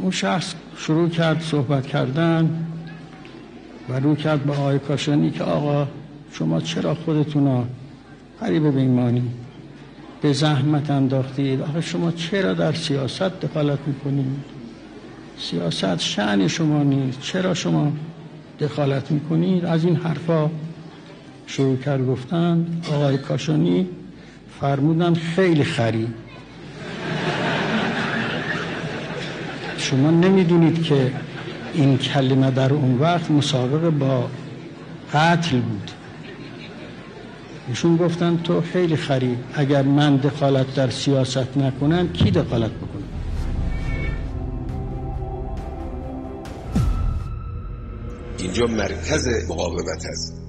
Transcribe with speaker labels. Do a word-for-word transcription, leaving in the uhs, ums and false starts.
Speaker 1: اون شخص شروع کرد صحبت کردن و رو کرد به آقای کاشانی که آقا شما چرا خودتون رو غریبه به ایمانی به زحمت انداختید؟ آخه شما چرا در سیاست دخالت میکنید؟ سیاست شأن شما نیست، چرا شما دخالت میکنید؟ از این حرفا شروع کرد گفتن. آقای کاشانی فرمودن خیلی خری. شما نمیدونید که این کلمه در اون وقت مسابقه با قتل بود. ایشون گفتن تو خیلی خری، اگر من دخالت در سیاست نکنم کی دخالت بکنه؟
Speaker 2: اینجا مرکز مقاومت است.